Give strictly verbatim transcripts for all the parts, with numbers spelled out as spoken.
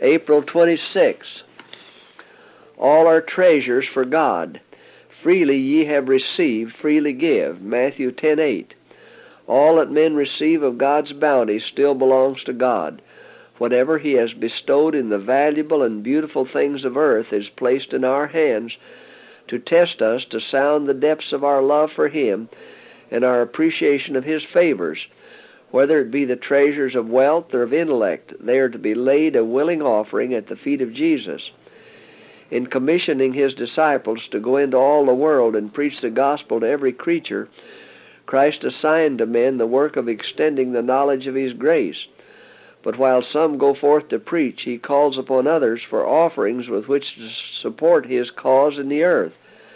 April twenty-sixth. All are treasures for God. Freely ye have received, freely give. Matthew ten eight. All that men receive of God's bounty still belongs to God. Whatever he has bestowed in the valuable and beautiful things of earth is placed in our hands to test us, to sound the depths of our love for him and our appreciation of his favors. Whether it be the treasures of wealth or of intellect, they are to be laid a willing offering at the feet of Jesus. In commissioning his disciples to go into all the world and preach the gospel to every creature, Christ assigned to men the work of extending the knowledge of his grace. But while some go forth to preach, he calls upon others for offerings with which to support his cause in the earth.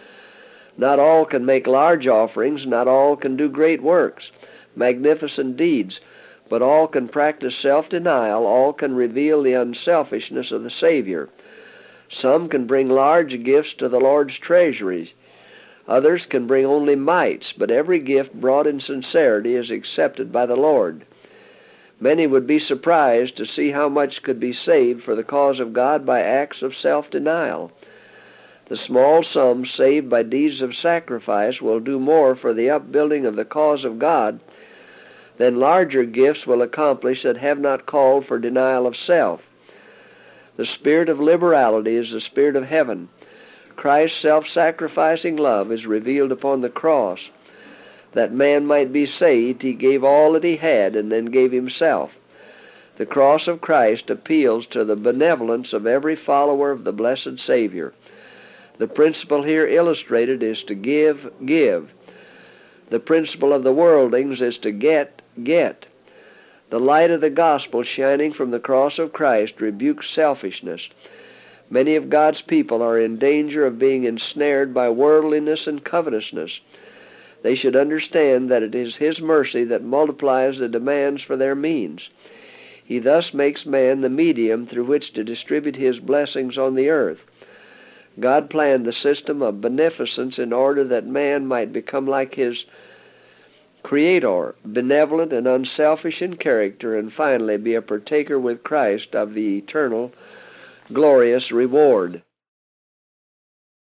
Not all can make large offerings, not all can do great works, magnificent deeds, but all can practice self-denial, all can reveal the unselfishness of the Savior. Some can bring large gifts to the Lord's treasuries. Others can bring only mites, but every gift brought in sincerity is accepted by the Lord. Many would be surprised to see how much could be saved for the cause of God by acts of self-denial. The small sums saved by deeds of sacrifice will do more for the upbuilding of the cause of God than larger gifts will accomplish that have not called for denial of self. The spirit of liberality is the spirit of heaven. Christ's self-sacrificing love is revealed upon the cross. That man might be saved, he gave all that he had and then gave himself. The cross of Christ appeals to the benevolence of every follower of the blessed Savior. The principle here illustrated is to give, give. The principle of the worldlings is to get, get. The light of the gospel shining from the cross of Christ rebukes selfishness. Many of God's people are in danger of being ensnared by worldliness and covetousness. They should understand that it is his mercy that multiplies the demands for their means. He thus makes man the medium through which to distribute his blessings on the earth. God planned the system of beneficence in order that man might become like his Creator, benevolent and unselfish in character, and finally be a partaker with Christ of the eternal, glorious reward.